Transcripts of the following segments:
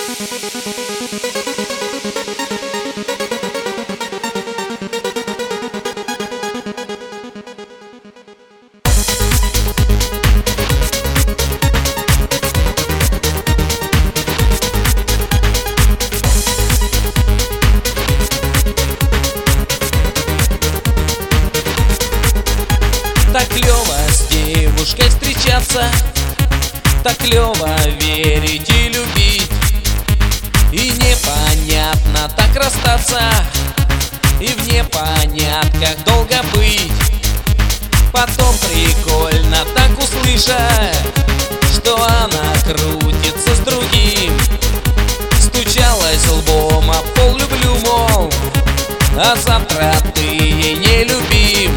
Так клёво с девушкой встречаться, так клёво верить и любить. И непонятно так расстаться, и в непонятках долго быть. Потом прикольно так услышать, что она крутится с другим. Стучалась лбом об пол, люблю, мол, а завтра ты ей не любим.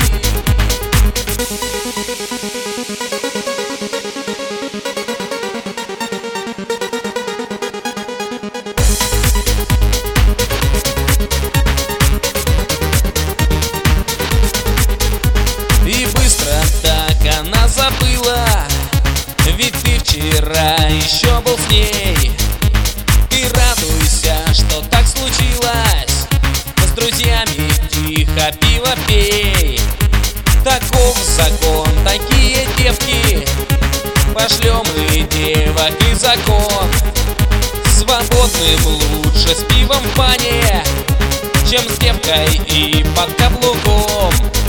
И быстро так она забыла, ведь ты вчера еще был с ней. Ты радуйся, что так случилось, с друзьями тихо пиво пей. Таков закон, такие девки, пошлем и девок и закон. Свободным лучше с пивом в бане, чем с девкой и под каблуком.